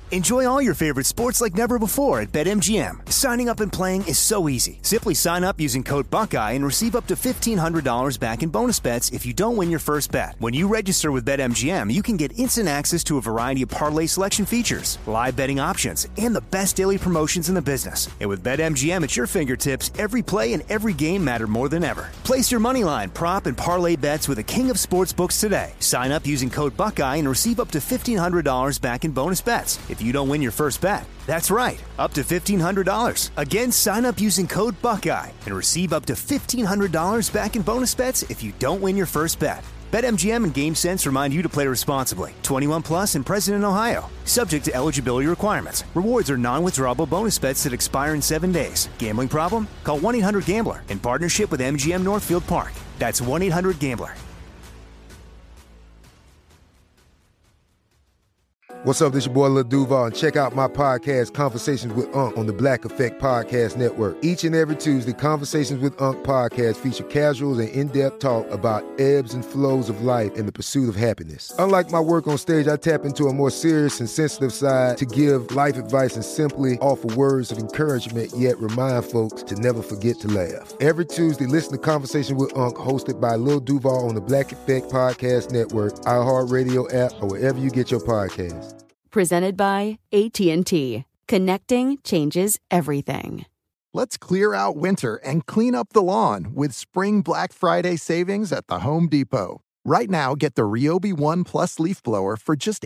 Enjoy all your favorite sports like never before at BetMGM. Signing up and playing is so easy. Simply sign up using code Buckeye and receive up to $1,500 back in bonus bets if you don't win your first bet. When you register with BetMGM, you can get instant access to a variety of parlay selection features, live betting options, and the best daily promotions in the business. And with BetMGM at your fingertips, every play and every game matter more than ever. Place your moneyline, prop, and parlay bets with the king of sportsbooks today. Sign up using code Buckeye and receive up to $1,500 back in bonus bets if you don't win your first bet. That's right, up to $1,500. Again, sign up using code Buckeye and receive up to $1,500 back in bonus bets if you don't win your first bet. BetMGM and GameSense remind you to play responsibly. 21 plus and present in Ohio. Subject to eligibility requirements. Rewards are non-withdrawable bonus bets that expire in 7 days. Gambling problem? Call 1-800-GAMBLER in partnership with MGM Northfield Park. That's 1-800-GAMBLER. What's up, this your boy Lil Duval, and check out my podcast, Conversations with Unc, on the Black Effect Podcast Network. Each and every Tuesday, Conversations with Unc podcast feature casuals and in-depth talk about ebbs and flows of life and the pursuit of happiness. Unlike my work on stage, I tap into a more serious and sensitive side to give life advice and simply offer words of encouragement, yet remind folks to never forget to laugh. Every Tuesday, listen to Conversation with Unc, hosted by Lil Duval on the Black Effect Podcast Network, iHeartRadio app, or wherever you get your podcasts. Presented by AT&T. Connecting changes everything. Let's clear out winter and clean up the lawn with Spring Black Friday savings at the Home Depot. Right now, get the Ryobi One Plus leaf blower for just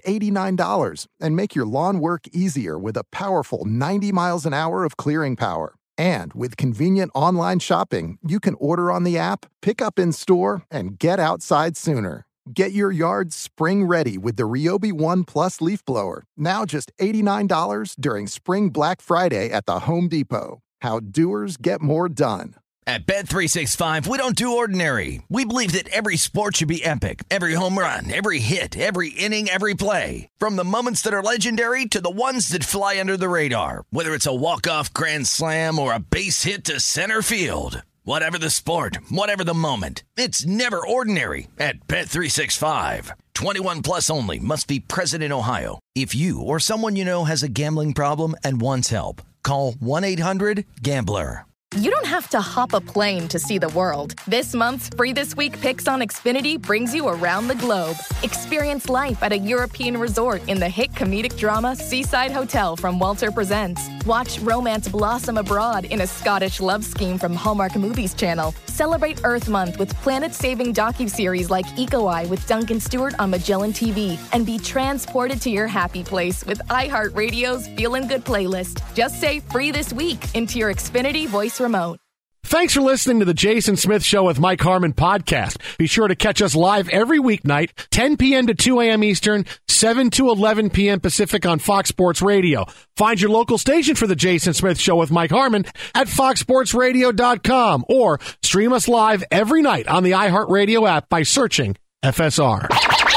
$89 and make your lawn work easier with a powerful 90 miles an hour of clearing power. And with convenient online shopping, you can order on the app, pick up in store, and get outside sooner. Get your yard spring ready with the Ryobi One Plus leaf blower. Now just $89 during Spring Black Friday at the Home Depot. How doers get more done. At Bet365, we don't do ordinary. We believe that every sport should be epic. Every home run, every hit, every inning, every play. From the moments that are legendary to the ones that fly under the radar. Whether it's a walk-off grand slam or a base hit to center field. Whatever the sport, whatever the moment, it's never ordinary at Bet365. 21 plus only. Must be present in Ohio. If you or someone you know has a gambling problem and wants help, call 1-800-GAMBLER. You don't have to hop a plane to see the world. This month's Free This Week Picks on Xfinity brings you around the globe. Experience life at a European resort in the hit comedic drama Seaside Hotel from Walter Presents. Watch romance blossom abroad in a Scottish love scheme from Hallmark Movies Channel. Celebrate Earth Month with planet-saving docuseries like Eco Eye with Duncan Stewart on Magellan TV. And be transported to your happy place with iHeartRadio's Feelin' Good playlist. Just say Free This Week into your Xfinity voice remote. Thanks for listening to the Jason Smith Show with Mike Harmon podcast. Be sure to catch us live every weeknight, 10 p.m. to 2 a.m. Eastern, 7 to 11 p.m. Pacific on Fox Sports Radio. Find your local station for the Jason Smith Show with Mike Harmon at foxsportsradio.com or stream us live every night on the iHeartRadio app by searching FSR.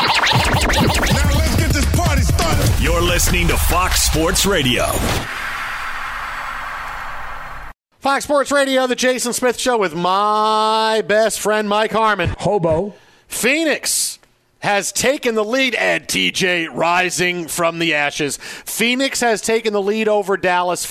Now let's get this party started. You're listening to Fox Sports Radio. Fox Sports Radio, the Jason Smith Show with my best friend, Mike Harmon. Hobo. Phoenix has taken the lead, and TJ rising from the ashes. Phoenix has taken the lead over Dallas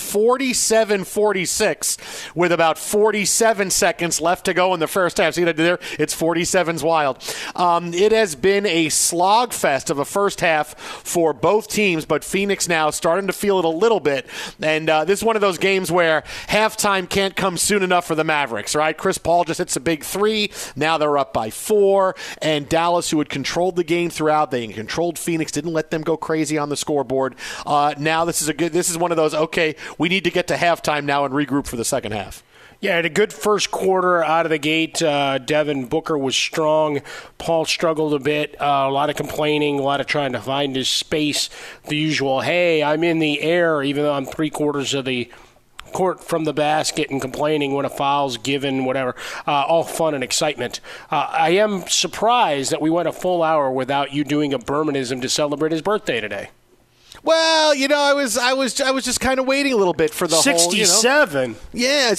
47-46 with about 47 seconds left to go in the first half. See what I did there? It's 47's wild. It has been a slogfest of a first half for both teams, but Phoenix now starting to feel it a little bit. And this is one of those games where halftime can't come soon enough for the Mavericks, right? Chris Paul just hits a big three. Now they're up by 4, and Dallas, who had controlled the game throughout. They controlled Phoenix, didn't let them go crazy on the scoreboard. Now this is one of those, okay, we need to get to halftime now and regroup for the second half. Yeah, had a good first quarter out of the gate. Devin Booker was strong. Paul struggled a bit. A lot of complaining, a lot of trying to find his space. The usual, hey, I'm in the air, even though I'm 3/4 of the court from the basket and complaining when a foul's given, whatever. All fun and excitement. I am surprised that we went a full hour without you doing a Bermanism to celebrate his birthday today. Well, you know, I was just kind of waiting a little bit for the 67. whole, Yeah.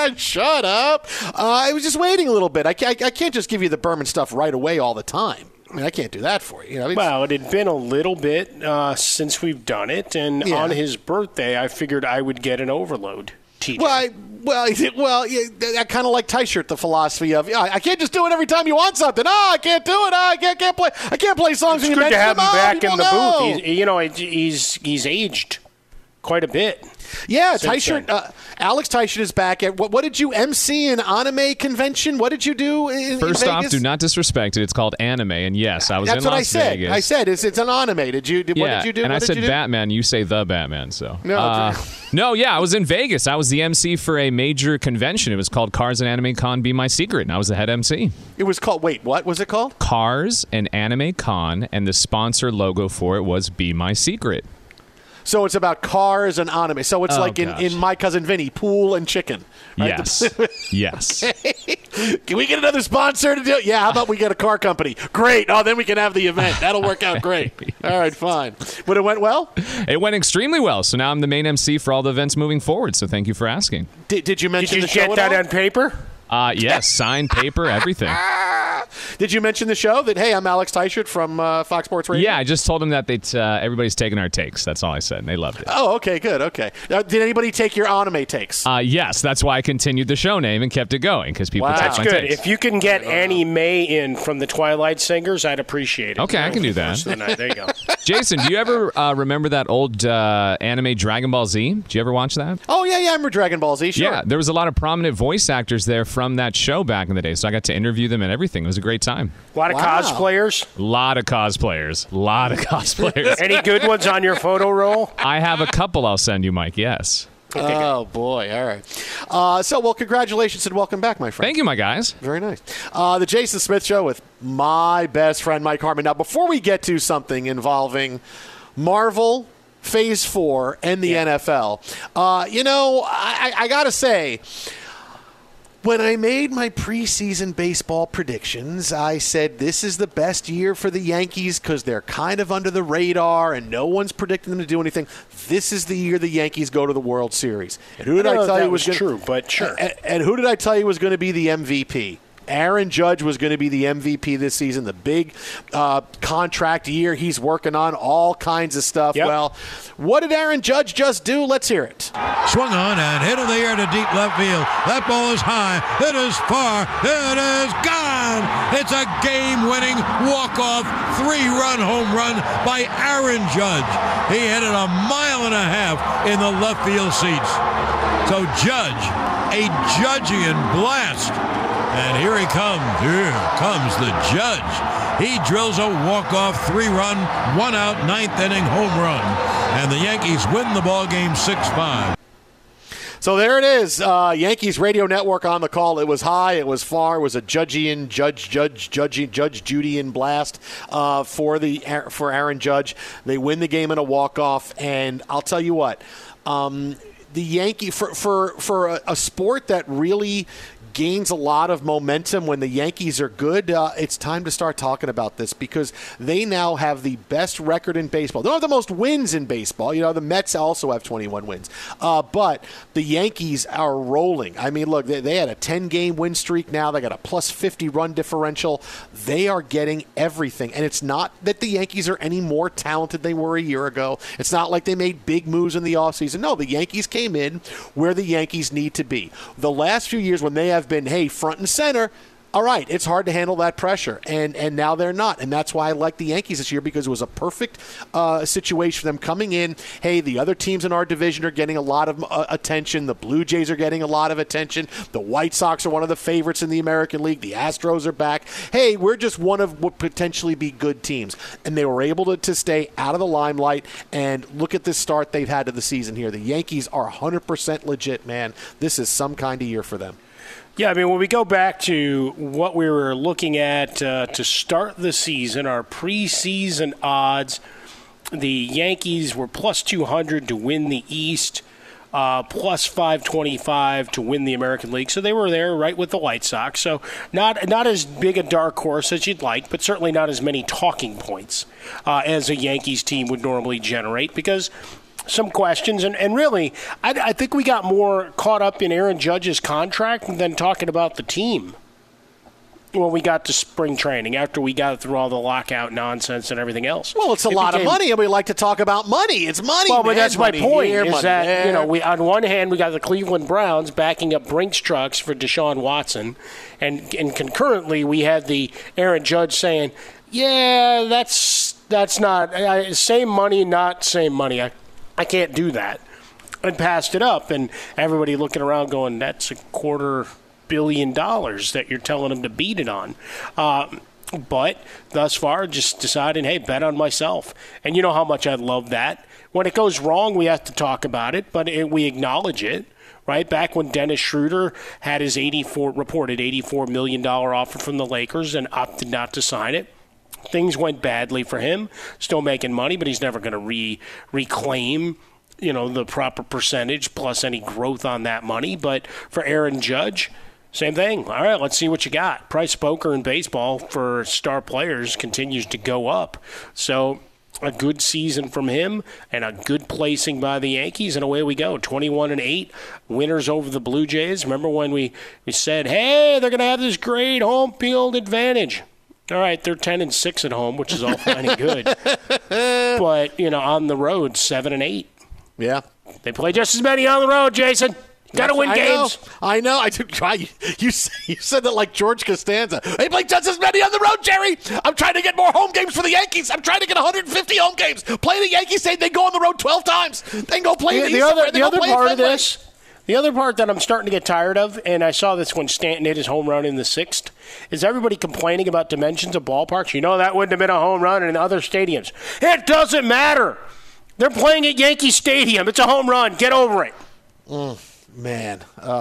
Shut up. I was just waiting a little bit. I can't just give you the Berman stuff right away all the time. I mean, I can't do that for you. Well, it had been a little bit since we've done it, and on his birthday, I figured I would get an overload. TJ. Well, I kind of like Teichert, the philosophy of I can't just do it every time you want something. I can't do it. I can't play songs. It's when good you to have him back in the booth. He's aged quite a bit. Yeah, Teichert. Alex Teichert is back. What did you MC an anime convention? What did you do in First Vegas? off, do not disrespect it. It's called anime, and yes, I was in Las That's what I said. Vegas. I said it's an anime. What did you do? And I said Batman. You say the Batman. So I was in Vegas. I was the MC for a major convention. It was called Cars and Anime Con Be My Secret, and I was the head MC. It was called. Wait, what was it called? Cars and Anime Con, and the sponsor logo for it was Be My Secret. So it's about cars and anime. So it's in My Cousin Vinny, pool and chicken. Right? Yes. Yes. Can we get another sponsor to do it? Yeah, how about we get a car company? Great. Oh, then we can have the event. That'll work out great. All right, fine. But it went well? It went extremely well. So now I'm the main MC for all the events moving forward. So thank you for asking. Did you mention the show Did you get that on paper? Yes, signed paper, everything. Did you mention the show that, hey, I'm Alex Teichert from Fox Sports Radio? Yeah, I just told them that everybody's taking our takes. That's all I said, and they loved it. Oh, okay, good, okay. Did anybody take your anime takes? Yes, that's why I continued the show name and kept it going, because people take That's my good. takes. If you can get Annie Mae in from the Twilight Singers, I'd appreciate it. Okay, I can do that. There you go. Jason, do you ever remember that old anime Dragon Ball Z? Did you ever watch that? Oh, yeah, I remember Dragon Ball Z, sure. Yeah, there was a lot of prominent voice actors there from that show back in the day, so I got to interview them and everything. It was a great time. A lot of cosplayers? A lot of cosplayers. Any good ones on your photo roll? I have a couple I'll send you, Mike, yes. Oh, boy. All right. Congratulations and welcome back, my friend. Thank you, my guys. Very nice. The Jason Smith Show with my best friend, Mike Harmon. Now, before we get to something involving Marvel, Phase 4, and the NFL, I got to say, when I made my preseason baseball predictions, I said this is the best year for the Yankees because they're kind of under the radar and no one's predicting them to do anything. This is the year the Yankees go to the World Series. And who did I tell you was true, but sure. And who did I tell you was going to be the MVP? Aaron Judge was going to be the MVP this season, the big contract year he's working on, all kinds of stuff. Yep. Well, what did Aaron Judge just do? Let's hear it. Swung on and hit in the air to deep left field. That ball is high. It is far. It is gone. It's a game-winning walk-off 3-run home run by Aaron Judge. He hit it 1.5 miles in the left field seats. So Judge, a Judgian blast. And here he comes. Here comes the Judge. He drills a walk-off 3-run, 1-out, 9th inning home run. And the Yankees win the ball game 6-5. So there it is. Yankees Radio Network on the call. It was high. It was far. It was a Judgian, Judge Judian blast for Aaron Judge. They win the game in a walk-off. And I'll tell you what, the Yankee for a sport that really gains a lot of momentum when the Yankees are good, it's time to start talking about this because they now have the best record in baseball. They don't have the most wins in baseball. The Mets also have 21 wins. But the Yankees are rolling. I mean, look, they had a 10-game win streak now. They got a plus 50 run differential. They are getting everything. And it's not that the Yankees are any more talented than they were a year ago. It's not like they made big moves in the offseason. No, the Yankees came in where the Yankees need to be. The last few years when they have been, front and center, all right, it's hard to handle that pressure, and now they're not, and that's why I like the Yankees this year because it was a perfect situation for them coming in. Hey, the other teams in our division are getting a lot of attention. The Blue Jays are getting a lot of attention. The White Sox are one of the favorites in the American League. The Astros are back. Hey, we're just one of what potentially be good teams, and they were able to stay out of the limelight, and look at this start they've had to the season here. The Yankees are 100% legit, man. This is some kind of year for them. Yeah, I mean, when we go back to what we were looking at to start the season, our preseason odds, the Yankees were plus 200 to win the East, plus 525 to win the American League. So they were there right with the White Sox. So not as big a dark horse as you'd like, but certainly not as many talking points as a Yankees team would normally generate because some questions, and really, I think we got more caught up in Aaron Judge's contract than talking about the team. when we got to spring training, after we got through all the lockout nonsense and everything else. Well, it's a lot of money, and we like to talk about money. It's money, well, man. But that's money my point, here, is money that, there. we on one hand, we got the Cleveland Browns backing up Brinks trucks for Deshaun Watson, and concurrently, we had the Aaron Judge saying, yeah, that's not same money, not same money. I can't do that. And passed it up, and everybody looking around going, that's $250 million that you're telling them to beat it on. But thus far, just deciding, hey, bet on myself. And you know how much I love that. When it goes wrong, we have to talk about it, but we acknowledge it. Right back when Dennis Schroeder had his reported $84 million offer from the Lakers and opted not to sign it. Things went badly for him. Still making money, but he's never going to reclaim the proper percentage plus any growth on that money. But for Aaron Judge, same thing. All right, let's see what you got. Price poker in baseball for star players continues to go up. So a good season from him and a good placing by the Yankees, and away we go. 21-8, winners over the Blue Jays. Remember when we said, hey, they're going to have this great home field advantage. All right, they're 10-6 at home, which is all fine and good. But, on the road, 7-8. Yeah. They play just as many on the road, Jason. Got to win games. I know. You said that like George Costanza. They play just as many on the road, Jerry. I'm trying to get more home games for the Yankees. I'm trying to get 150 home games. Play the Yankees. They go on the road 12 times. They can go play the other part of this. The other part that I'm starting to get tired of, and I saw this when Stanton hit his home run in the 6th, is everybody complaining about dimensions of ballparks. That wouldn't have been a home run in other stadiums. It doesn't matter. They're playing at Yankee Stadium. It's a home run. Get over it. Man.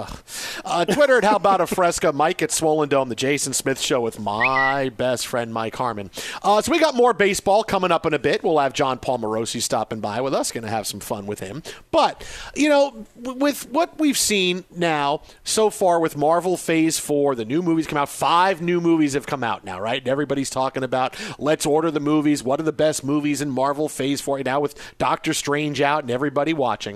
Twitter at How About a Fresca, Mike at Swollen Dome, the Jason Smith Show with my best friend Mike Harmon. So we got more baseball coming up in a bit. We'll have John Paul Morosi stopping by with us. Going to have some fun with him. But, with what we've seen now so far with Marvel Phase 4, the new movies come out. 5 new movies have come out now, right? And everybody's talking about, let's order the movies. What are the best movies in Marvel Phase 4 now with Doctor Strange out and everybody watching?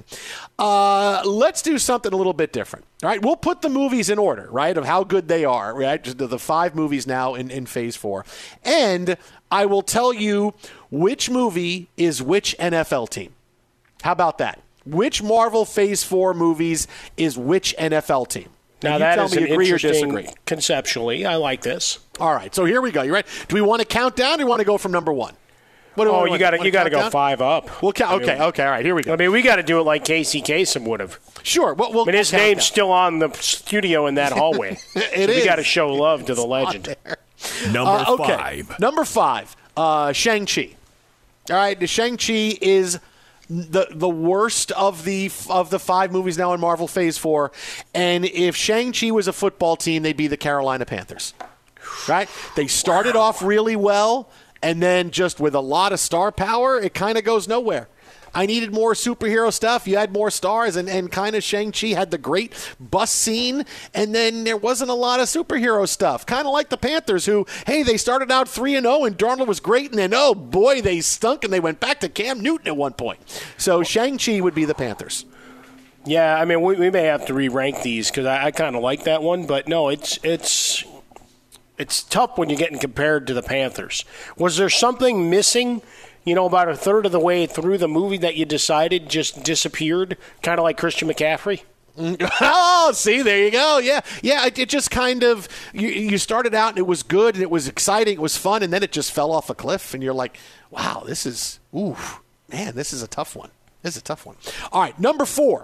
Let's do something a little bit different. All right, we'll put the movies in order, right, of how good they are, right? Just the 5 movies now in Phase 4. And I will tell you which movie is which NFL team. How about that? Which Marvel Phase 4 movies is which NFL team? Now, that is an interesting conceptually. I like this. All right, so here we go. You ready? Do we want to count down or do you want to go from number 1? You got to go 5 up. We'll count. Okay, all right, here we go. We got to do it like Casey Kasem would have. Sure. His name's still on the studio in that hallway. We got to show love to the legend. Number 5. Number 5, Shang-Chi. All right, the Shang-Chi is the worst of the 5 movies now in Marvel Phase 4. And if Shang-Chi was a football team, they'd be the Carolina Panthers. Right? They started off really well. And then just with a lot of star power, it kind of goes nowhere. I needed more superhero stuff. You had more stars, and kind of Shang-Chi had the great bus scene, and then there wasn't a lot of superhero stuff. Kind of like the Panthers, who, hey, they started out 3-0, and Darnold was great, and then, oh, boy, they stunk, and they went back to Cam Newton at one point. So Shang-Chi would be the Panthers. Yeah, we may have to re-rank these because I kind of like that one, but no, it's tough when you're getting compared to the Panthers. Was there something missing, about a third of the way through the movie that you decided just disappeared, kind of like Christian McCaffrey? Oh, see, there you go. Yeah. It just kind of you started out and it was good and it was exciting, it was fun, and then it just fell off a cliff, and you're like, wow, this is a tough one. This is a tough one. All right, number 4.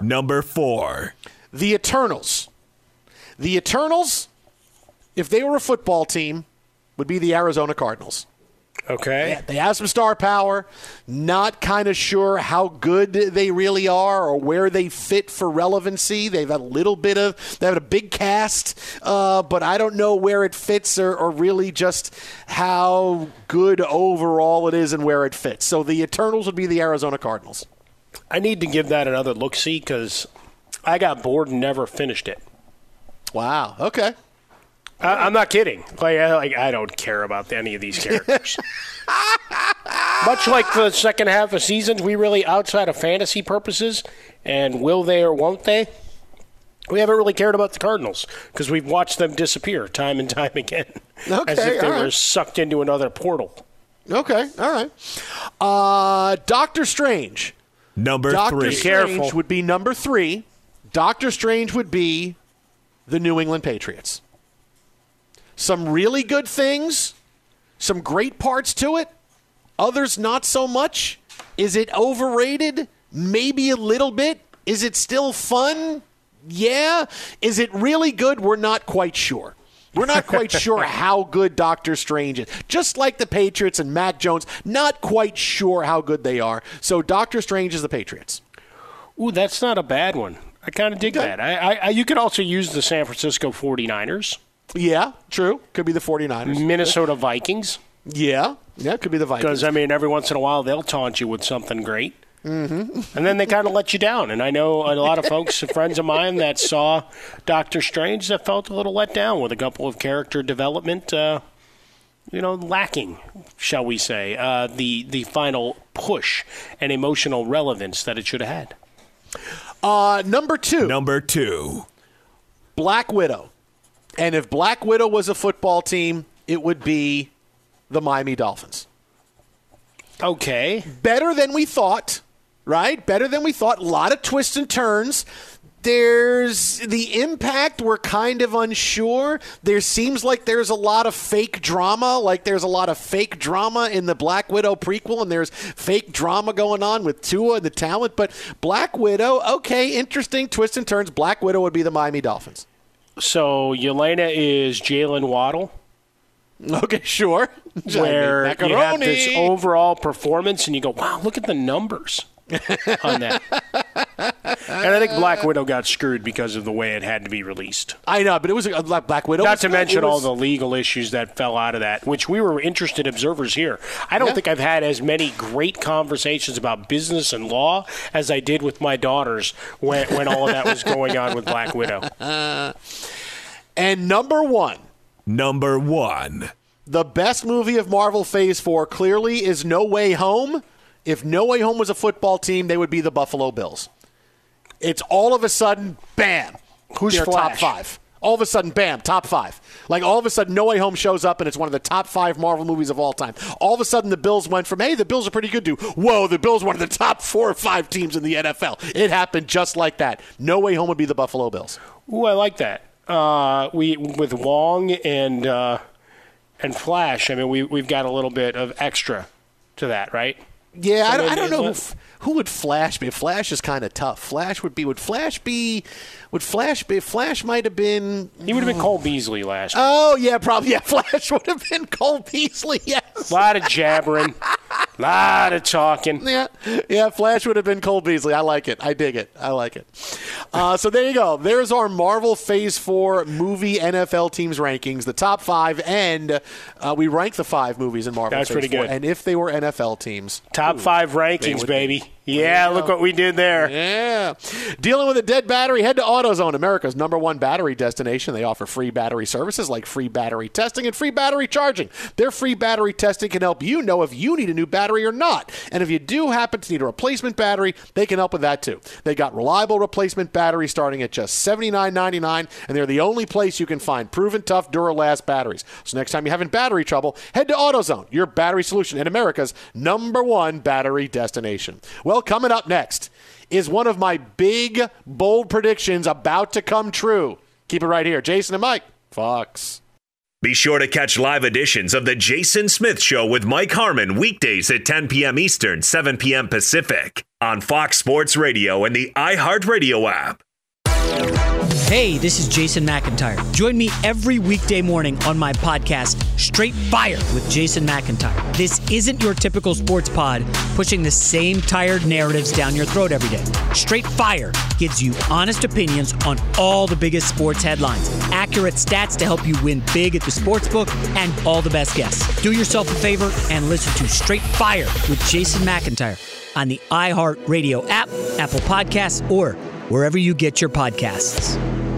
The Eternals. The Eternals, if they were a football team, would be the Arizona Cardinals. Okay. They have some star power. Not kind of sure how good they really are or where they fit for relevancy. They have a big cast, but I don't know where it fits or really just how good overall it is and where it fits. So the Eternals would be the Arizona Cardinals. I need to give that another look-see because I got bored and never finished it. Wow. Okay. I'm not kidding. I don't care about any of these characters. Much like the second half of seasons, we really, outside of fantasy purposes, and will they or won't they, We haven't really cared about the Cardinals because we've watched them disappear time and time again, as if they were sucked into another portal. Okay, all right. Doctor Strange. Number 3. Doctor Strange would be number 3. Doctor Strange would be the New England Patriots. Some really good things, some great parts to it, others not so much. Is it overrated? Maybe a little bit. Is it still fun? Yeah. Is it really good? We're not quite sure. We're not quite sure how good Doctor Strange is. Just like the Patriots and Mac Jones, not quite sure how good they are. So Doctor Strange is the Patriots. Ooh, that's not a bad one. I kind of dig that. I you could also use the San Francisco 49ers. Yeah, true. Could be the 49ers. Minnesota Vikings. Yeah, could be the Vikings. Because, every once in a while they'll taunt you with something great. Mm-hmm. And then they kind of let you down. And I know a lot of folks, friends of mine that saw Doctor Strange that felt a little let down with a couple of character development, lacking, shall we say, the final push and emotional relevance that it should have had. Number 2. Black Widow. And if Black Widow was a football team, it would be the Miami Dolphins. Okay. Better than we thought, right? Better than we thought. A lot of twists and turns. There's the impact. We're kind of unsure. There seems like there's a lot of fake drama, like there's a lot of fake drama in the Black Widow prequel, and there's fake drama going on with Tua and the talent. But Black Widow, okay, interesting twists and turns. Black Widow would be the Miami Dolphins. So Yelena is Jalen Waddle. Okay, sure. Where you have this overall performance, and you go, wow, look at the numbers on that. And I think Black Widow got screwed because of the way it had to be released. I know, but it was a Black Widow. Not to mention all the legal issues that fell out of that, which we were interested observers here. I don't think I've had as many great conversations about business and law as I did with my daughters when all of that was going on with Black Widow. And number 1. The best movie of Marvel Phase 4 clearly is No Way Home. If No Way Home was a football team, they would be the Buffalo Bills. It's all of a sudden, bam. Who's top Flash? 5. All of a sudden, bam, top 5. Like all of a sudden, No Way Home shows up and it's one of the top 5 Marvel movies of all time. All of a sudden, the Bills went from, hey, the Bills are pretty good to, whoa, the Bills are one of the top 4 or 5 teams in the NFL. It happened just like that. No Way Home would be the Buffalo Bills. Ooh, I like that. With Wong and Flash, we've got a little bit of extra to that, right? Yeah, I don't know who would Flash be. Flash is kind of tough. Flash might have been. He would have been Cole Beasley last year. Oh yeah, probably. Yeah, Flash would have been Cole Beasley. Yes. A lot of jabbering, a lot of talking. Yeah. Flash would have been Cole Beasley. I like it. I dig it. I like it. So there you go. There's our Marvel Phase 4 movie NFL teams rankings. The top 5, and we rank the 5 movies in Marvel. That's Phase pretty 4. good. And if they were NFL teams, top 5 rankings, baby. Yeah, look what we did there. Yeah. Dealing with a dead battery, head to AutoZone, America's #1 battery destination. They offer free battery services like free battery testing and free battery charging. Their free battery testing can help you know if you need a new battery or not. And if you do happen to need a replacement battery, they can help with that too. They got reliable replacement batteries starting at just $79.99, and they're the only place you can find proven tough Duralast batteries. So next time you're having battery trouble, head to AutoZone, your battery solution and America's #1 battery destination. Well, coming up next is one of my big, bold predictions about to come true. Keep it right here. Jason and Mike, Fox. Be sure to catch live editions of The Jason Smith Show with Mike Harmon weekdays at 10 p.m. Eastern, 7 p.m. Pacific on Fox Sports Radio and the iHeartRadio app. Hey, this is Jason McIntyre. Join me every weekday morning on my podcast, Straight Fire with Jason McIntyre. This isn't your typical sports pod pushing the same tired narratives down your throat every day. Straight Fire gives you honest opinions on all the biggest sports headlines, accurate stats to help you win big at the sportsbook, and all the best guests. Do yourself a favor and listen to Straight Fire with Jason McIntyre on the iHeartRadio app, Apple Podcasts, or wherever you get your podcasts.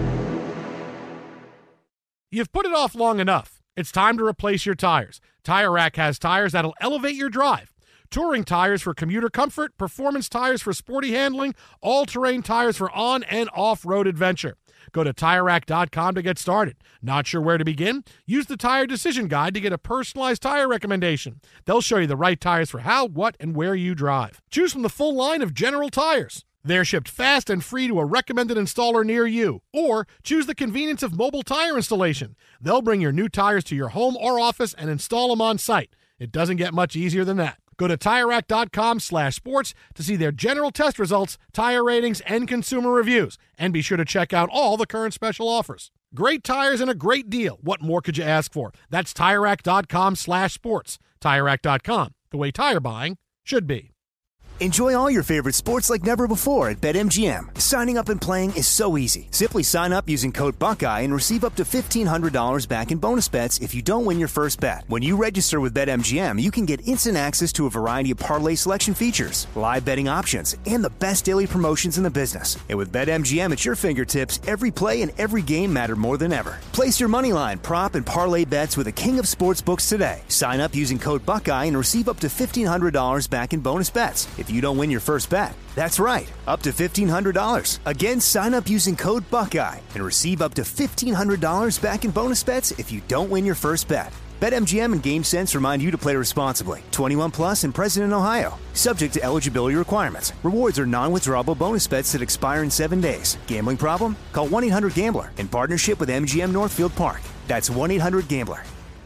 You've put it off long enough. It's time to replace your tires. Tire Rack has tires that'll elevate your drive. touring tires for commuter comfort, performance tires for sporty handling, all-terrain tires for on- and off-road adventure. Go to TireRack.com to get started. Not sure where to begin? Use the Tire Decision Guide to get a personalized tire recommendation. They'll show you the right tires for how, what, and where you drive. Choose from the full line of General Tires. They're shipped fast and free to a recommended installer near you. Or choose the convenience of mobile tire installation. They'll bring your new tires to your home or office and install them on site. It doesn't get much easier than that. Go to TireRack.com/sports to see their general test results, tire ratings, and consumer reviews. And be sure to check out all the current special offers. Great tires and a great deal. What more could you ask for? That's TireRack.com/sports. TireRack.com, the way tire buying should be. Enjoy all your favorite sports like never before at BetMGM. Signing up and playing is so easy. Simply sign up using code Buckeye and receive up to $1,500 back in bonus bets if you don't win your first bet. When you register with BetMGM, you can get instant access to a variety of parlay selection features, live betting options, and the best daily promotions in the business. And with BetMGM at your fingertips, every play and every game matter more than ever. Place your moneyline, prop, and parlay bets with the king of sportsbooks today. Sign up using code Buckeye and receive up to $1,500 back in bonus bets if you don't win your first bet. That's right, up to $1,500. Again, sign up using code Buckeye and receive up to $1,500 back in bonus bets if you don't win your first bet. BetMGM and GameSense remind you to play responsibly. 21 plus and present in Ohio. Subject to eligibility requirements. Rewards are non-withdrawable bonus bets that expire in 7 days. Gambling problem? Call 1-800-GAMBLER in partnership with MGM Northfield Park. That's 1-800-GAMBLER.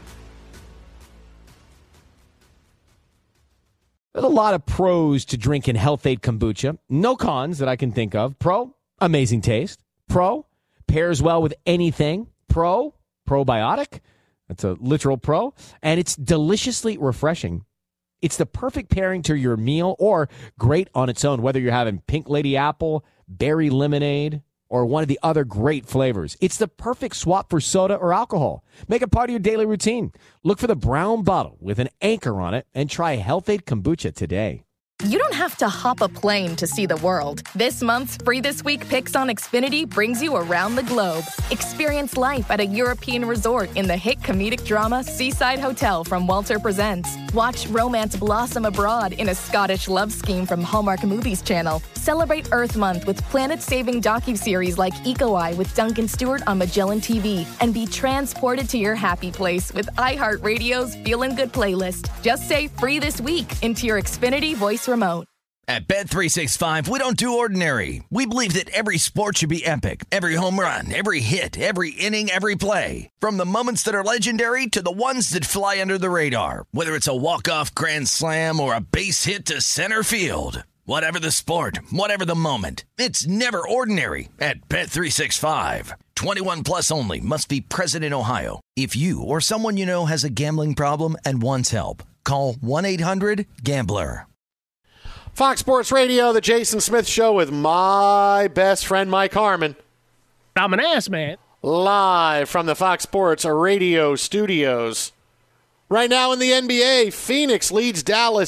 There's a lot of pros to drinking Health-Ade kombucha. No cons that I can think of. Pro, amazing taste. Pro, pairs well with anything. Pro, probiotic. That's a literal pro. And it's deliciously refreshing. It's the perfect pairing to your meal or great on its own, whether you're having pink lady apple, berry lemonade, or one of the other great flavors. It's the perfect swap for soda or alcohol. Make it part of your daily routine. Look for the brown bottle with an anchor on it and try Health-Ade kombucha today. You don't have to hop a plane to see the world. This month's Free This Week Picks on Xfinity brings you around the globe. Experience life at a European resort in the hit comedic drama Seaside Hotel from Walter Presents. Watch romance blossom abroad in a Scottish love scheme from Hallmark Movies Channel. Celebrate Earth Month with planet-saving docuseries like Eco Eye with Duncan Stewart on Magellan TV. And be transported to your happy place with iHeartRadio's Feelin' Good playlist. Just say Free This Week into your Xfinity voice remote. At Bet365, we don't do ordinary. We believe that every sport should be epic. Every home run, every hit, every inning, every play. From the moments that are legendary to the ones that fly under the radar. Whether it's a walk-off grand slam or a base hit to center field. Whatever the sport, whatever the moment. It's never ordinary at Bet365. 21 plus only. Must be present in Ohio. If you or someone you know has a gambling problem and wants help, call 1-800-GAMBLER. Fox Sports Radio, the Jason Smith Show with my best friend Mike Harmon. I'm an ass man. Live from the Fox Sports Radio studios. Right now in the NBA, Phoenix leads Dallas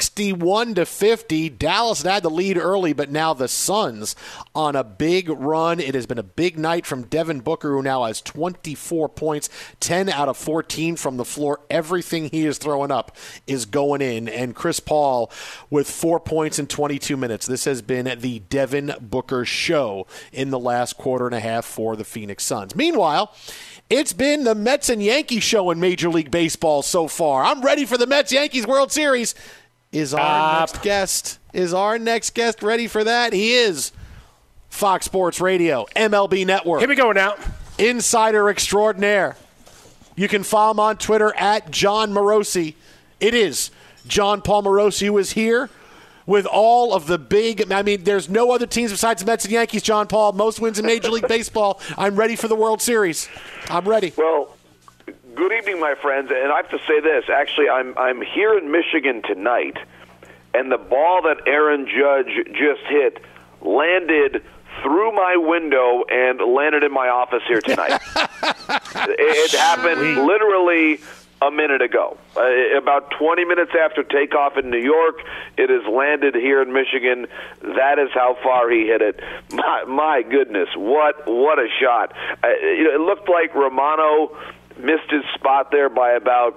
61-50. Dallas had the lead early, but now the Suns on a big run. It has been a big night from Devin Booker, who now has 24 points, 10 out of 14 from the floor. Everything he is throwing up is going in. And Chris Paul with 4 points in 22 minutes. This has been the Devin Booker show in the last quarter and a half for the Phoenix Suns. Meanwhile, it's been the Mets and Yankees show in Major League Baseball so far. I'm ready for the Mets-Yankees World Series. Is our next guest ready for that? He is. Fox Sports Radio, MLB Network. Here we go now. Insider extraordinaire. You can follow him on Twitter at John Morosi. It is John Paul Morosi who is here with all of the big, there's no other teams besides the Mets and Yankees, John Paul. Most wins in Major League Baseball. I'm ready for the World Series. I'm ready. Well, good evening, my friends. And I have to say this. Actually, I'm here in Michigan tonight, and the ball that Aaron Judge just hit landed through my window and landed in my office here tonight. It happened literally a minute ago. About 20 minutes after takeoff in New York, it has landed here in Michigan. That is how far he hit it. My goodness, what a shot. It looked like Romano missed his spot there by about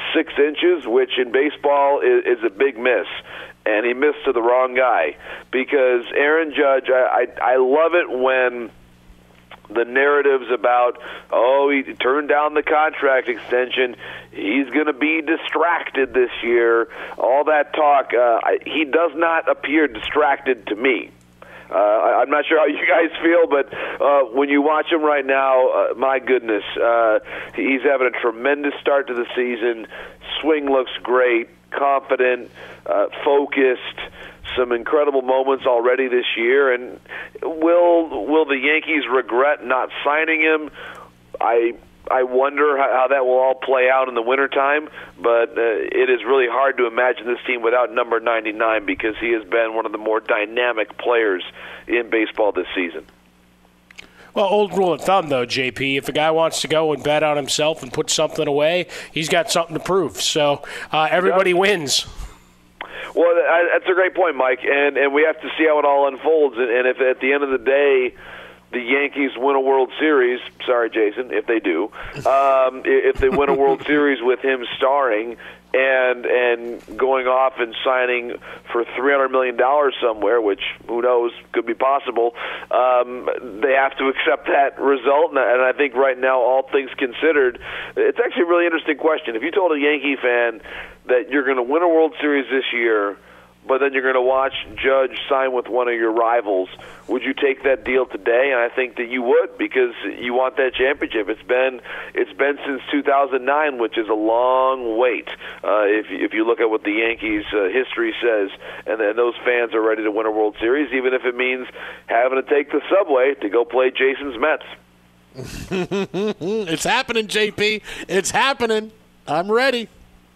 6 inches, which in baseball is a big miss. And he missed to the wrong guy, because Aaron Judge, I love it when the narratives about, he turned down the contract extension, he's going to be distracted this year, all that talk, he does not appear distracted to me. I'm not sure how you guys feel, but when you watch him right now, my goodness, he's having a tremendous start to the season. Swing looks great, confident, focused, some incredible moments already this year. And will the Yankees regret not signing him? I wonder how that will all play out in the wintertime, but it is really hard to imagine this team without number 99, because he has been one of the more dynamic players in baseball this season. Well, old rule of thumb, though, JP, if a guy wants to go and bet on himself and put something away, he's got something to prove. So everybody wins. Well, that's a great point, Mike, and we have to see how it all unfolds. And if at the end of the day the Yankees win a World Series, sorry, Jason, if they do, if they win a World Series with him starring and going off and signing for $300 million somewhere, which who knows, could be possible, they have to accept that result. And I think right now, all things considered, it's actually a really interesting question. If you told a Yankee fan that you're going to win a World Series this year, but then you're going to watch Judge sign with one of your rivals, would you take that deal today? And I think that you would, because you want that championship. It's been since 2009, which is a long wait. If you look at what the Yankees' history says, and then those fans are ready to win a World Series, even if it means having to take the subway to go play Jason's Mets. It's happening, JP. It's happening. I'm ready.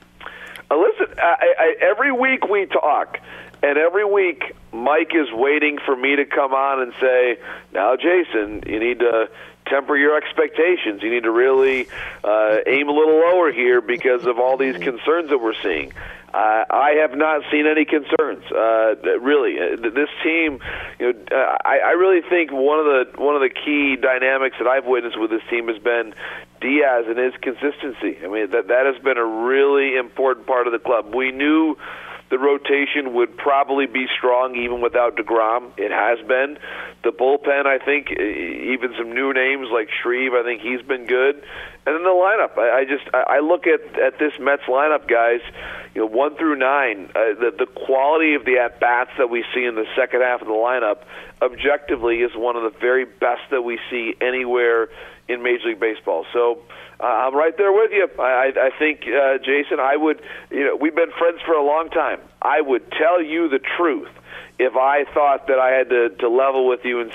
Listen, every week we talk, and every week Mike is waiting for me to come on and say, now, Jason, you need to temper your expectations. You need to really aim a little lower here because of all these concerns that we're seeing. I have not seen any concerns. Really, this team. I really think one of the key dynamics that I've witnessed with this team has been Diaz and his consistency. I mean, that has been a really important part of the club. We knew the rotation would probably be strong even without DeGrom. It has been. The bullpen, I think, even some new names like Shreve, I think he's been good. And then the lineup. I look at this Mets lineup, guys, 1 through 9, the quality of the at-bats that we see in the second half of the lineup objectively is one of the very best that we see anywhere in Major League Baseball. So I'm right there with you. I think, Jason, I would, we've been friends for a long time. I would tell you the truth if I thought that I had to level with you and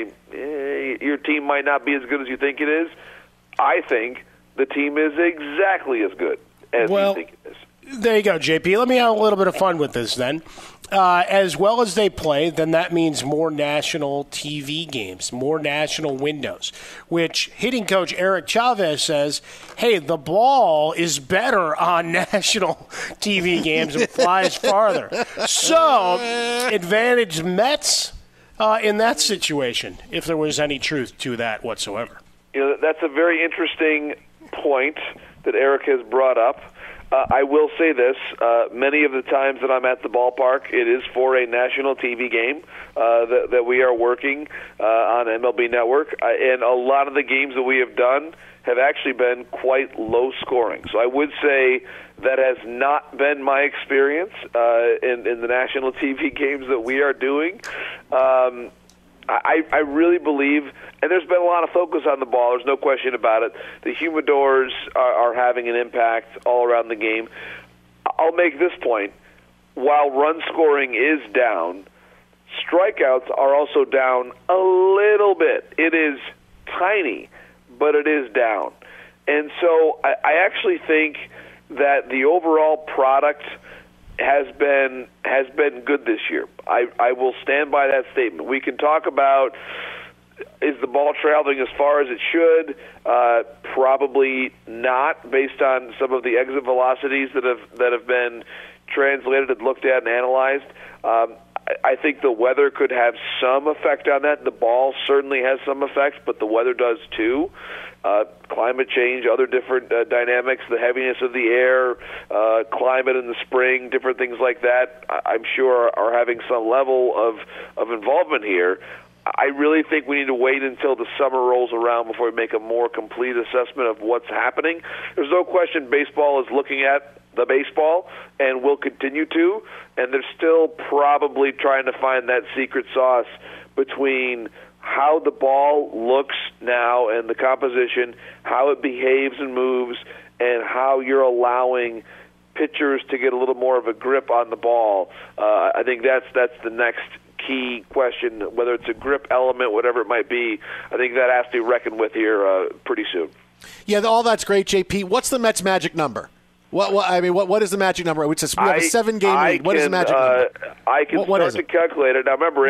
say, your team might not be as good as you think it is. I think the team is exactly as good as you think it is. There you go, JP. Let me have a little bit of fun with this then. As well as they play, then that means more national TV games, more national windows, which hitting coach Eric Chavez says, hey, the ball is better on national TV games and flies farther. So, advantage Mets in that situation, if there was any truth to that whatsoever. That's a very interesting point that Eric has brought up. I will say this, many of the times that I'm at the ballpark, it is for a national TV game that we are working on MLB Network, and a lot of the games that we have done have actually been quite low scoring. So I would say that has not been my experience in the national TV games that we are doing. I really believe, and there's been a lot of focus on the ball, there's no question about it. The humidors are having an impact all around the game. I'll make this point. While run scoring is down, strikeouts are also down a little bit. It is tiny, but it is down. And so I actually think that the overall product has been good this year. I will stand by that statement. We can talk about, is the ball traveling as far as it should? Probably not, based on some of the exit velocities that have been translated and looked at and analyzed. I think the weather could have some effect on that. The ball certainly has some effect, but the weather does too. Climate change, other different dynamics, the heaviness of the air, climate in the spring, different things like that, I'm sure are having some level of involvement here. I really think we need to wait until the summer rolls around before we make a more complete assessment of what's happening. There's no question baseball is looking at the baseball and will continue to, and they're still probably trying to find that secret sauce between how the ball looks now and the composition, how it behaves and moves, and how you're allowing pitchers to get a little more of a grip on the ball. I think that's the next key question, whether it's a grip element, whatever it might be. I think that has to be reckoned with here pretty soon. Yeah, all that's great, JP. What's the Mets' magic number? What is the magic number? We have a 7-game lead. What is the magic number? I can start to calculate it. Now, remember,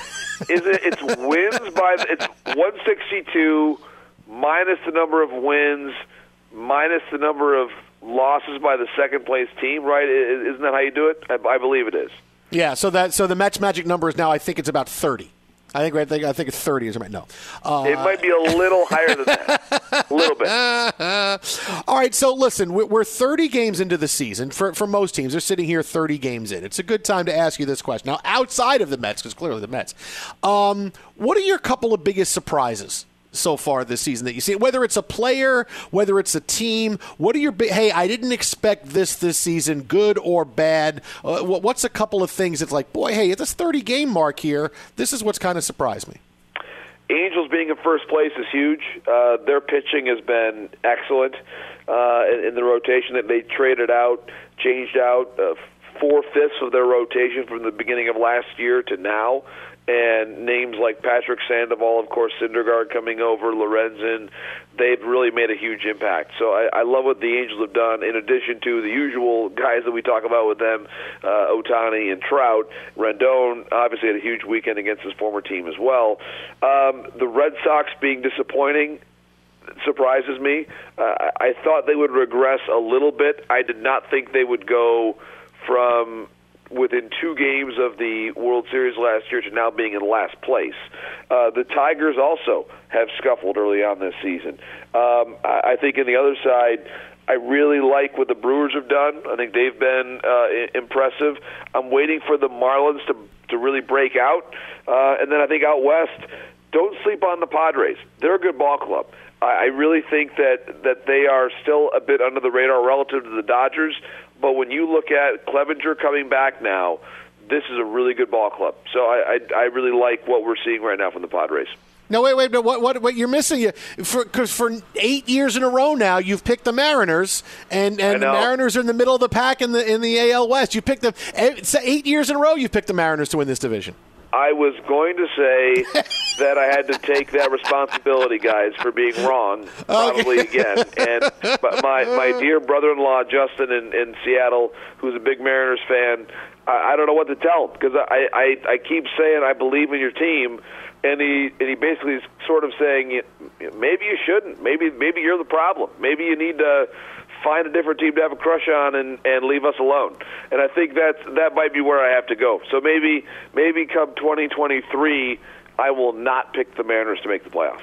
it's wins by it's 162 minus the number of wins minus the number of losses by the second place team, right? Isn't that how you do it? I believe it is. Yeah. So the Mets' magic number is now, I think it's about 30. I think it's 30 is right. No, it might be a little higher than that, a little bit. All right, so listen, we're 30 games into the season for most teams. They're sitting here 30 games in. It's a good time to ask you this question now, outside of the Mets, because clearly the Mets. What are your couple of biggest surprises so far this season that you see? Whether it's a player, whether it's a team, what are your hey, I didn't expect this season, good or bad? What's a couple of things that's like, boy, hey, at this 30-game mark here, this is what's kind of surprised me? Angels being in first place is huge. Their pitching has been excellent in the rotation that they traded out, changed out 4/5 of their rotation from the beginning of last year to now. And names like Patrick Sandoval, of course, Syndergaard coming over, Lorenzen, they've really made a huge impact. So I love what the Angels have done, in addition to the usual guys that we talk about with them, Ohtani and Trout. Rendon obviously had a huge weekend against his former team as well. The Red Sox being disappointing surprises me. I thought they would regress a little bit. I did not think they would go from within 2 games of the World Series last year to now being in last place. The Tigers also have scuffled early on this season. I think on the other side, I really like what the Brewers have done. I think they've been impressive. I'm waiting for the Marlins to really break out. And then I think out west, don't sleep on the Padres. They're a good ball club. I really think that they are still a bit under the radar relative to the Dodgers. But when you look at Clevenger coming back now, this is a really good ball club. So I really like what we're seeing right now from the Padres. No, wait. No, what you're missing? Because for 8 years in a row now, you've picked the Mariners, and the Mariners are in the middle of the pack in the AL West. You picked them 8 years in a row. You've picked the Mariners to win this division. I was going to say that I had to take that responsibility, guys, for being wrong, probably again. But my dear brother-in-law, Justin, in Seattle, who's a big Mariners fan, I don't know what to tell him, because I keep saying I believe in your team, and he basically is sort of saying, maybe you shouldn't. Maybe you're the problem. Maybe you need to find a different team to have a crush on and leave us alone. And I think that might be where I have to go. So maybe come 2023, I will not pick the Mariners to make the playoffs.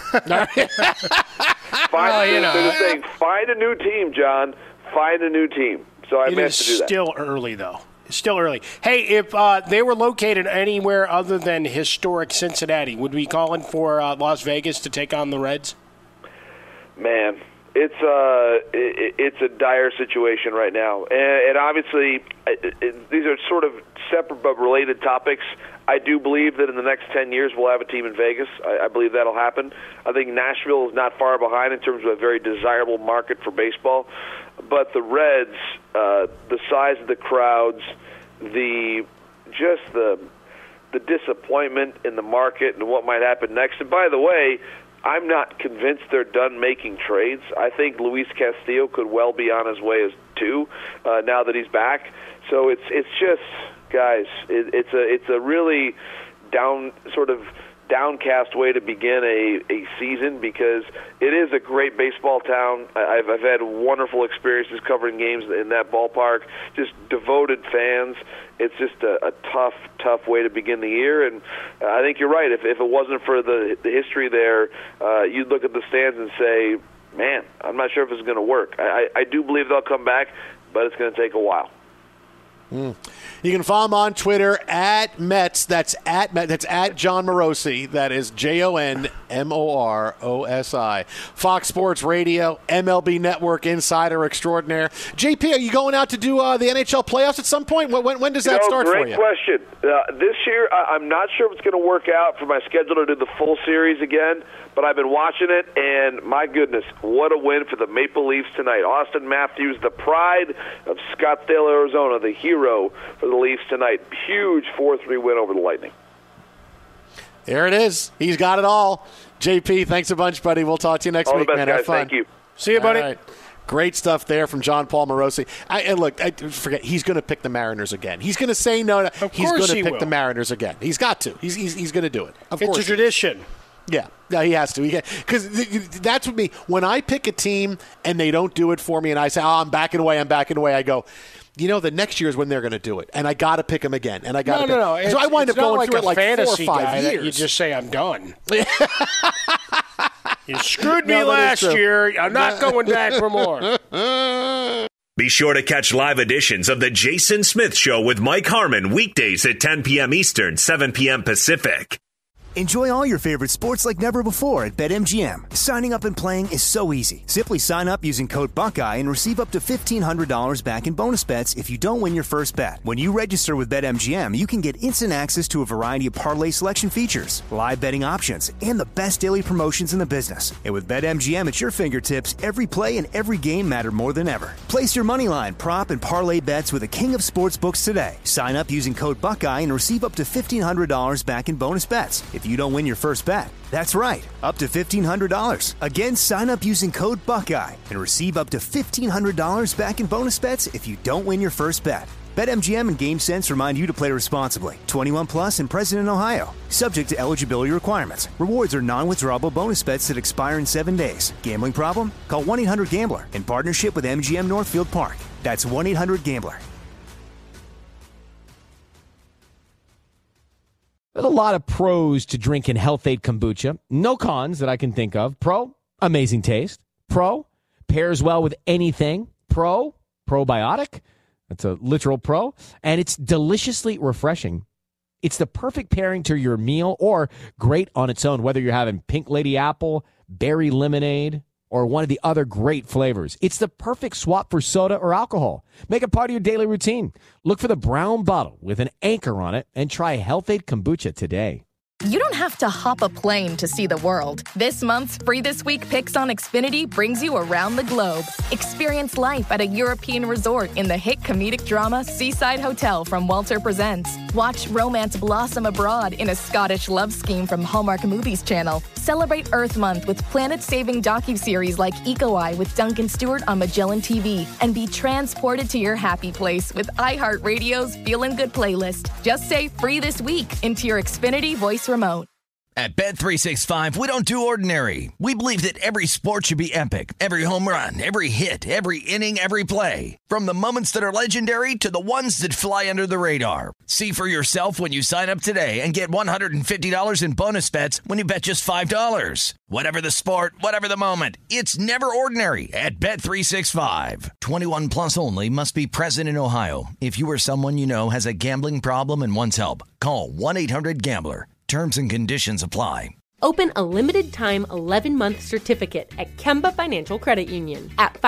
They're just saying, find a new team, John. Find a new team. So I meant to do that. Still early, though. Still early. Hey, if they were located anywhere other than historic Cincinnati, would we call in for Las Vegas to take on the Reds? Man, it's a dire situation right now, and obviously these are sort of separate but related topics. I do believe that in the next 10 years we'll have a team in Vegas. I believe that'll happen. I think Nashville is not far behind in terms of a very desirable market for baseball. But the Reds, the size of the crowds, the disappointment in the market and what might happen next. And by the way, I'm not convinced they're done making trades. I think Luis Castillo could well be on his way too, now that he's back. So it's just, guys, it's a really downcast way to begin a season because it is a great baseball town. I've had wonderful experiences covering games in that ballpark, just devoted fans. It's just a tough way to begin the year, and I think you're right. If it wasn't for the history there, you'd look at the stands and say, man, I'm not sure if it's going to work. I do believe they'll come back, but it's going to take a while. You can follow him on Twitter at Mets. That's at Jon Morosi. That is JONMOROSI. Fox Sports Radio, MLB Network insider extraordinaire. JP, are you going out to do the NHL playoffs at some point? When does that start for you? Great question. This year, I'm not sure if it's going to work out for my schedule to do the full series again, but I've been watching it, and my goodness, what a win for the Maple Leafs tonight. Austin Matthews, the pride of Scottsdale, Arizona, the hero for the Leafs tonight. Huge 4-3 win over the Lightning. There it is. He's got it all. JP, thanks a bunch, buddy. We'll talk to you next week, man. Have fun. Thank you. See you, buddy. Right. Great stuff there from John Paul Morosi. And look, forget he's going to pick the Mariners again. He's going to say no. He's going to pick the Mariners again. He's got to. He's going to do it. Of course, it's a tradition. Yeah, he has to. Because that's what me. When I pick a team and they don't do it for me, and I say, "Oh, I'm backing away," I go, the next year is when they're going to do it, and I got to pick them again, and I got to. No. So I wind up going through it like 4 or 5 years. You just say, "I'm done." You screwed me last year. I'm not going back for more. Be sure to catch live editions of The Jason Smith Show with Mike Harmon weekdays at 10 p.m. Eastern, 7 p.m. Pacific. Enjoy all your favorite sports like never before at BetMGM. Signing up and playing is so easy. Simply sign up using code Buckeye and receive up to $1,500 back in bonus bets if you don't win your first bet. When you register with BetMGM, you can get instant access to a variety of parlay selection features, live betting options, and the best daily promotions in the business. And with BetMGM at your fingertips, every play and every game matter more than ever. Place your moneyline, prop, and parlay bets with the king of sportsbooks today. Sign up using code Buckeye and receive up to $1,500 back in bonus bets if you don't win your first bet. That's right, up to $1,500. Again, sign up using code Buckeye and receive up to $1,500 back in bonus bets if you don't win your first bet. BetMGM and GameSense remind you to play responsibly. 21 plus and present in Ohio. Subject to eligibility requirements. Rewards are non-withdrawable bonus bets that expire in 7 days. Gambling problem? Call 1-800-GAMBLER in partnership with MGM Northfield Park. That's 1-800-GAMBLER. There's a lot of pros to drinking Health-Ade kombucha. No cons that I can think of. Pro, amazing taste. Pro, pairs well with anything. Pro, probiotic. That's a literal pro. And it's deliciously refreshing. It's the perfect pairing to your meal or great on its own, whether you're having pink lady apple, berry lemonade, or one of the other great flavors. It's the perfect swap for soda or alcohol. Make it part of your daily routine. Look for the brown bottle with an anchor on it and try Health-Ade kombucha today. You don't have to hop a plane to see the world. This month's Free This Week Picks on Xfinity brings you around the globe. Experience life at a European resort in the hit comedic drama Seaside Hotel from Walter Presents. Watch romance blossom abroad in a Scottish love scheme from Hallmark Movies Channel. Celebrate Earth Month with planet-saving docuseries like Eco Eye with Duncan Stewart on Magellan TV. And be transported to your happy place with iHeartRadio's Feelin' Good playlist. Just say Free This Week into your Xfinity voice remote. At Bet365, we don't do ordinary. We believe that every sport should be epic. Every home run, every hit, every inning, every play. From the moments that are legendary to the ones that fly under the radar. See for yourself when you sign up today and get $150 in bonus bets when you bet just $5. Whatever the sport, whatever the moment, it's never ordinary at Bet365. 21 plus only. Must be present in Ohio. If you or someone you know has a gambling problem and wants help, call 1-800-GAMBLER. Terms and conditions apply. Open a limited-time 11-month certificate at Kemba Financial Credit Union. At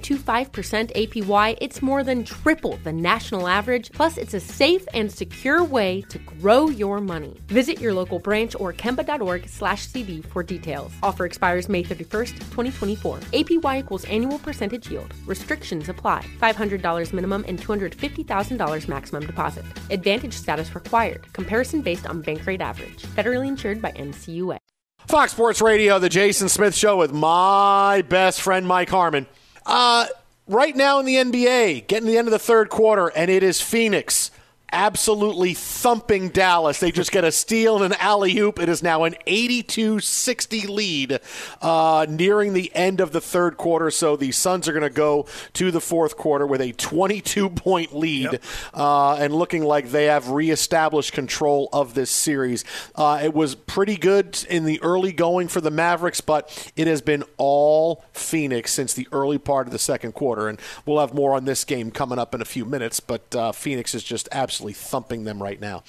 5.25% APY, it's more than triple the national average, plus it's a safe and secure way to grow your money. Visit your local branch or kemba.org/cd for details. Offer expires May 31st, 2024. APY equals annual percentage yield. Restrictions apply. $500 minimum and $250,000 maximum deposit. Advantage status required. Comparison based on bank rate average. Federally insured by NCUA. Fox Sports Radio, The Jason Smith Show with my best friend, Mike Harmon. Right now in the NBA, getting to the end of the third quarter, and it is Phoenix absolutely thumping Dallas. They just get a steal and an alley-oop. It is now an 82-60 lead nearing the end of the third quarter. So the Suns are going to go to the fourth quarter with a 22-point lead and looking like they have reestablished control of this series. It was pretty good in the early going for the Mavericks, but it has been all Phoenix since the early part of the second quarter. And we'll have more on this game coming up in a few minutes, but Phoenix is just absolutely thumping them right now.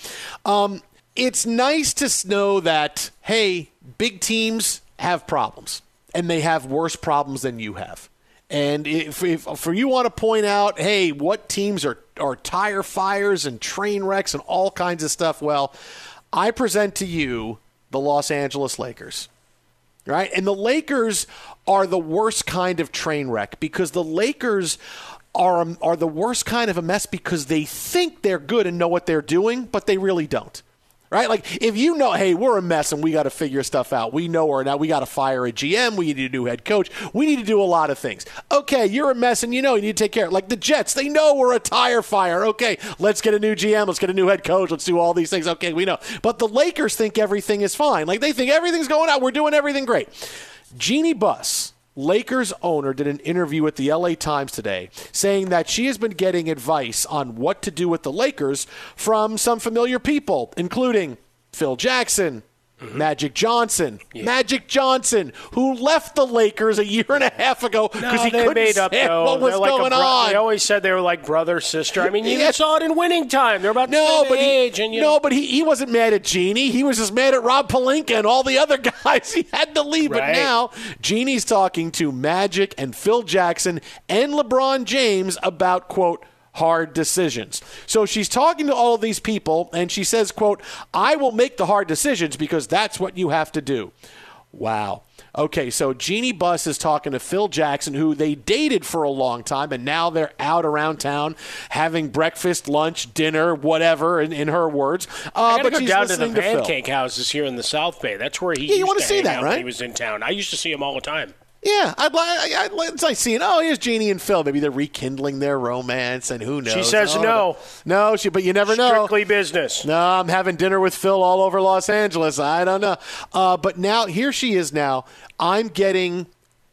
It's nice to know that, hey, big teams have problems, and they have worse problems than you have. And if for you want to point out, hey, what teams are tire fires and train wrecks and all kinds of stuff, well, I present to you the Los Angeles Lakers. Right? And the Lakers are the worst kind of train wreck because the Lakers are the worst kind of a mess because they think they're good and know what they're doing, but they really don't. Right? Like, if you know, hey, we're a mess and we got to figure stuff out. We know or now we got to fire a GM. We need a new head coach. We need to do a lot of things. Okay, you're a mess and you need to take care of it. Like the Jets, they know we're a tire fire. Okay, let's get a new GM. Let's get a new head coach. Let's do all these things. Okay, we know. But the Lakers think everything is fine. Like, they think everything's going out. We're doing everything great. Jeannie Buss, Lakers owner, did an interview with the LA Times today saying that she has been getting advice on what to do with the Lakers from some familiar people, including Phil Jackson, Magic Johnson. Yeah. Magic Johnson, who left the Lakers a year and a half ago because he couldn't stand what was going on. They always said they were like brother, sister. I mean, you even saw it in winning time. They're about the same age. But he wasn't mad at Jeannie. He was just mad at Rob Pelinka and all the other guys. He had to leave. Right. But now Jeannie's talking to Magic and Phil Jackson and LeBron James about, quote, hard decisions. So she's talking to all of these people, and she says, quote, I will make the hard decisions because that's what you have to do. Wow. Okay, so Jeannie Buss is talking to Phil Jackson, who they dated for a long time, and now they're out around town having breakfast, lunch, dinner, whatever, in her words. I gotta go down to the pancake houses here in the South Bay. That's where he used to hang out when he was in town. I used to see him all the time. Yeah, it's like seeing, here's Jeannie and Phil. Maybe they're rekindling their romance, and who knows? She says no. No, but you never know. Strictly business. No, I'm having dinner with Phil all over Los Angeles. I don't know. But now, here she is now. I'm getting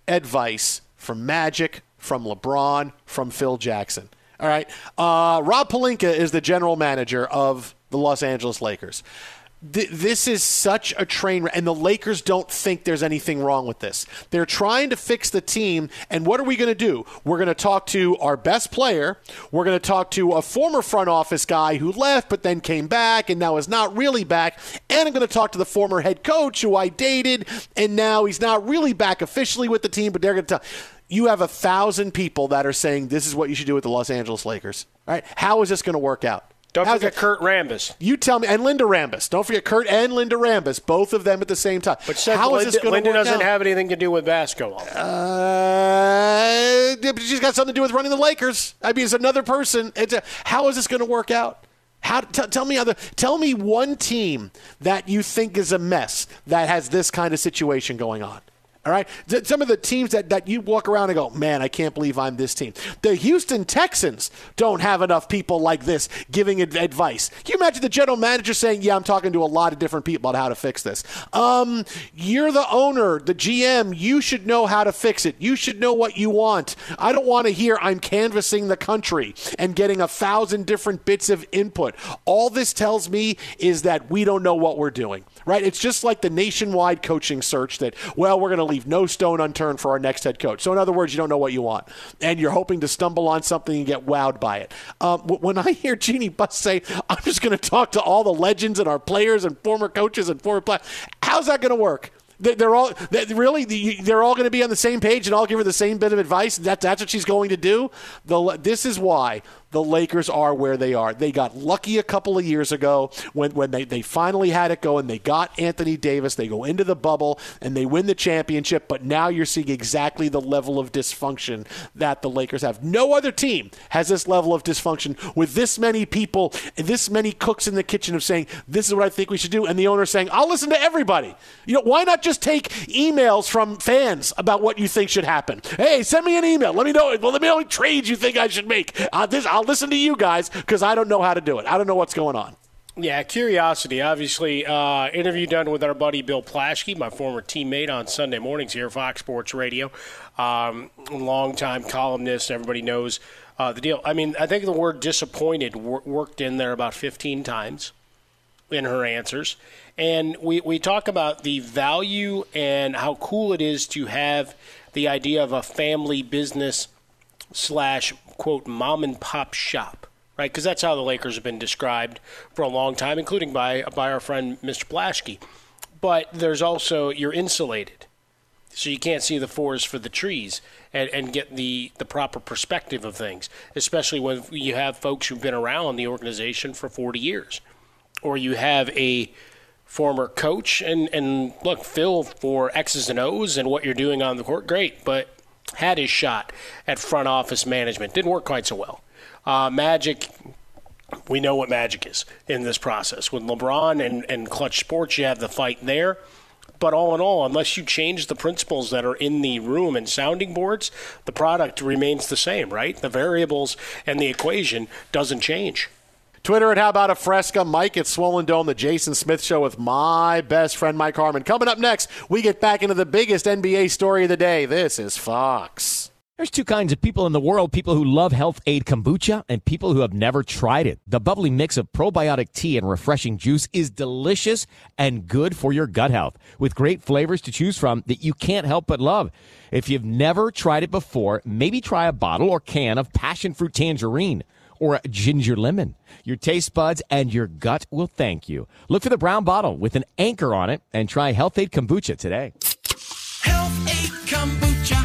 advice from Magic, from LeBron, from Phil Jackson. All right? Rob Pelinka is the general manager of the Los Angeles Lakers. This is such a train wreck, and the Lakers don't think there's anything wrong with this. They're trying to fix the team, and what are we going to do? We're going to talk to our best player. We're going to talk to a former front office guy who left but then came back and now is not really back, and I'm going to talk to the former head coach who I dated, and now he's not really back officially with the team, but they're going to tell. You have 1,000 people that are saying this is what you should do with the Los Angeles Lakers. All right? How is this going to work out? Don't forget Kurt Rambis. You tell me, and Linda Rambis. Don't forget Kurt and Linda Rambis, both of them at the same time. But how is this going to work out? Linda doesn't have anything to do with basketball. She's got something to do with running the Lakers. I mean, it's another person. How is this going to work out? Tell me one team that you think is a mess that has this kind of situation going on. All right? Some of the teams that you walk around and go, man, I can't believe I'm this team. The Houston Texans don't have enough people like this giving advice. Can you imagine the general manager saying, yeah, I'm talking to a lot of different people about how to fix this? You're the owner, the GM. You should know how to fix it. You should know what you want. I don't want to hear I'm canvassing the country and getting 1,000 different bits of input. All this tells me is that we don't know what we're doing. Right? It's just like the nationwide coaching search that, well, we're going to leave no stone unturned for our next head coach. So in other words, you don't know what you want. And you're hoping to stumble on something and get wowed by it. When I hear Jeannie Buss say, I'm just going to talk to all the legends and our players and former coaches and former players, how's that going to work? They're all going to be on the same page and all give her the same bit of advice. That's what she's going to do. This is why the Lakers are where they are. They got lucky a couple of years ago when they finally had it go and they got Anthony Davis. They go into the bubble and they win the championship, but now you're seeing exactly the level of dysfunction that the Lakers have. No other team has this level of dysfunction with this many people, this many cooks in the kitchen of saying, this is what I think we should do, and the owner saying, I'll listen to everybody. Why not just take emails from fans about what you think should happen? Hey, send me an email. Let me know what trades you think I should make. I'll listen to you guys because I don't know how to do it. I don't know what's going on. Yeah, curiosity. Obviously, interview done with our buddy Bill Plaschke, my former teammate on Sunday mornings here at Fox Sports Radio. Longtime columnist. Everybody knows the deal. I mean, I think the word disappointed worked in there about 15 times in her answers. And we talk about the value and how cool it is to have the idea of a family business / quote, mom and pop shop. Right, because that's how the Lakers have been described for a long time, including by our friend Mr. Plaschke. But there's also, you're insulated, so you can't see the forest for the trees and get the proper perspective of things, especially when you have folks who've been around the organization for 40 years. Or you have a former coach, and look, Phil, for X's and O's and what you're doing on the court, great, but had his shot at front office management. Didn't work quite so well. Magic, we know what Magic is in this process. With LeBron and Clutch Sports, you have the fight there. But all in all, unless you change the principles that are in the room and sounding boards, the product remains the same, right? The variables and the equation doesn't change. Twitter at How About a Fresca. Mike at Swollen Dome, the Jason Smith Show with my best friend Mike Harmon. Coming up next, we get back into the biggest NBA story of the day. This is Fox. There's two kinds of people in the world, people who love Health Aid Kombucha and people who have never tried it. The bubbly mix of probiotic tea and refreshing juice is delicious and good for your gut health, with great flavors to choose from that you can't help but love. If you've never tried it before, maybe try a bottle or can of passion fruit tangerine or a ginger lemon. Your taste buds and your gut will thank you. Look for the brown bottle with an anchor on it and try Health Aid Kombucha today. Health Aid Kombucha.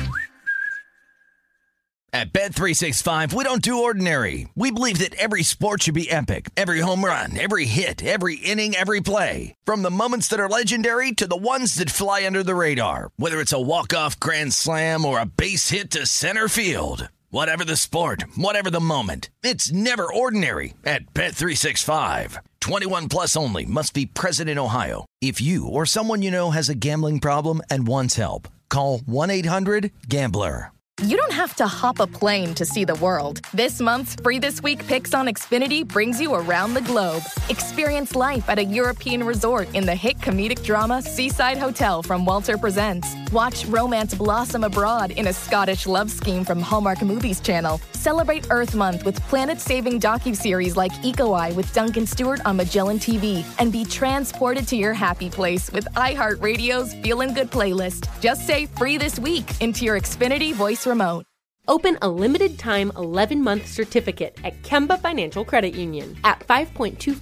At Bet365, we don't do ordinary. We believe that every sport should be epic. Every home run, every hit, every inning, every play. From the moments that are legendary to the ones that fly under the radar. Whether it's a walk-off grand slam or a base hit to center field. Whatever the sport, whatever the moment. It's never ordinary at Bet365. 21 plus only. Must be present in Ohio. If you or someone you know has a gambling problem and wants help, call 1-800-GAMBLER. You don't have to hop a plane to see the world. This month's Free This Week Picks on Xfinity brings you around the globe. Experience life at a European resort in the hit comedic drama Seaside Hotel from Walter Presents. Watch romance blossom abroad in a Scottish love scheme from Hallmark Movies Channel. Celebrate Earth Month with planet-saving docuseries like Eco Eye with Duncan Stewart on Magellan TV. And be transported to your happy place with iHeartRadio's Feelin' Good playlist. Just say Free This Week into your Xfinity voice remote. Open a limited-time 11-month certificate at Kemba Financial Credit Union. At 5.25%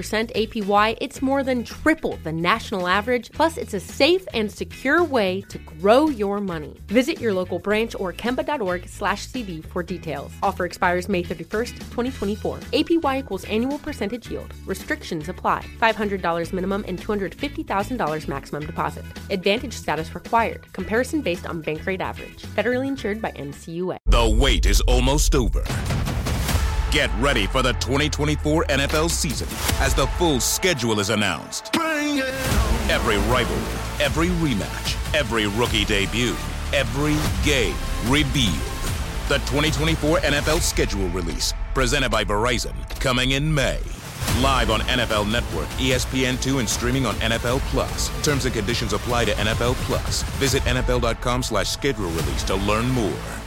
APY, it's more than triple the national average, plus it's a safe and secure way to grow your money. Visit your local branch or kemba.org/CD for details. Offer expires May 31st, 2024. APY equals annual percentage yield. Restrictions apply. $500 minimum and $250,000 maximum deposit. Advantage status required. Comparison based on bank rate average. Federally insured by NCUA. The wait is almost over. Get ready for the 2024 NFL season as the full schedule is announced. Every rivalry, every rematch, every rookie debut, every game revealed. The 2024 NFL schedule release, presented by Verizon, coming in May. Live on NFL Network, ESPN2, and streaming on NFL Plus. Terms and conditions apply to NFL Plus. Visit NFL.com/schedule release to learn more.